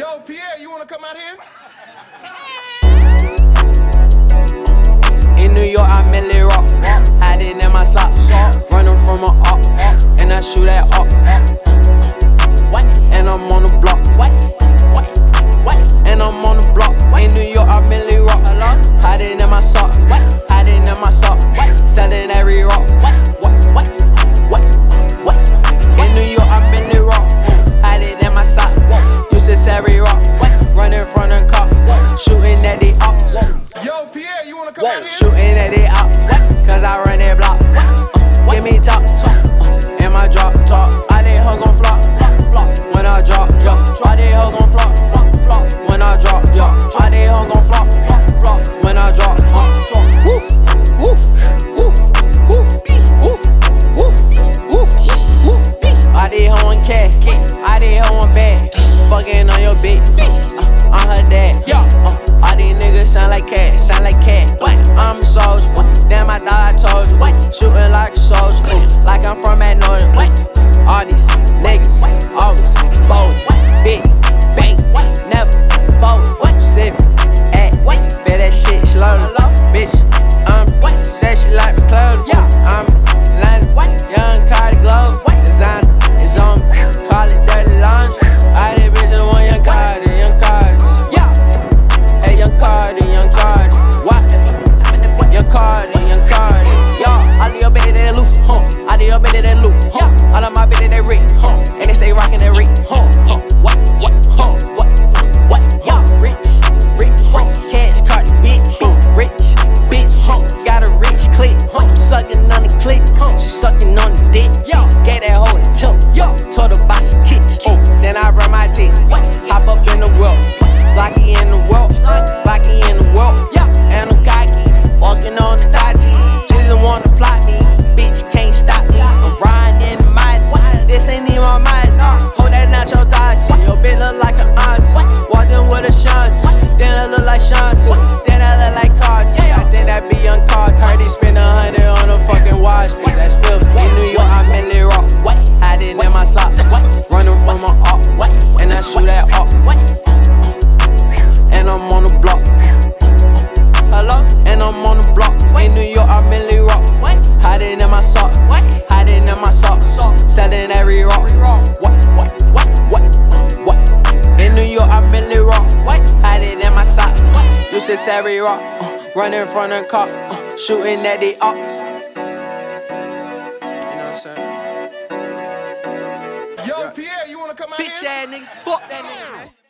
Yo, Pierre, you wanna come out here? In New York, I mainly rock. Hiding in my socks. Running from a up. And I shoot at up. And I'm on the block. And I'm on the block. In New York, I mainly rock. Hiding in my sock. Hiding in my sock. Selling every rock. In New York, I mainly rock. Hiding in my sock. Used to every rock. Running from the cop. Shooting at the ops. Yo, Pierre, you wanna come out here? Shooting at the ops. Cause I run that block. Give me top. And my drop. I did hoe gon' flop. When I drop. I did hoe gon' flop. When I drop. I did hoe gon' flop. When I drop. Woof, woof, woof, woof, woof, woof, woof, woof. I did hoe on cat. I did hoe on bad. Fucking on your bitch. I'm her dad. All these niggas sound like cat. I'm a soldier. Damn, I thought I told you. Shooting like a soldier. Like I'm from Magnolia. All these niggas always fold. Big bank, never fold. Sip, act, feel that shit slowly. Bitch, I'm said she like the clothes. I'm London, young Cardi Globe. Designer is on me. Call it dirty laundry. All these bitches want young Cardi. Hey, young Cardi. What? Young Cardi. All of your bitches they loose, All of your bitches they loose, All of my bitches they rich, And they say rockin' that rich, What? Rich, cash Cardi, bitch. Rich, bitch. Got a rich click, sucking on the click. She sucking on the dick. Gave that hoe a tip, told her buy some kicks. Then I run my teeth, hop up in the world. Glocky in the world, and I'm cocky, fucking on the dotty. Just wanna plot me, bitch can't stop me. I'm riding in the Mazda, this ain't even my Mazda. Hold that nacho dodgy, your bitch look like an auntie. Walked in with a shanty, then I look like Shanti, then I look like Carti. I think that be young Carti. Heard he spend 100 on a fucking watch, bitch, that's filthy. In New York, I mainly rock, hiding in my socks, running from my up, and I shoot at up. And I'm on the block. Hello? And I'm on the block. In New York, I mainly rock. Hiding in my sock. Hiding in my sock. Selling every rock. In New York, I mainly rock. Hiding in my sock. Used to every rock. Running from the cop. Shooting at the ops. You know what I'm saying? Yo, Pierre, you wanna come out here? Bitch ass nigga. Fuck that nigga, man.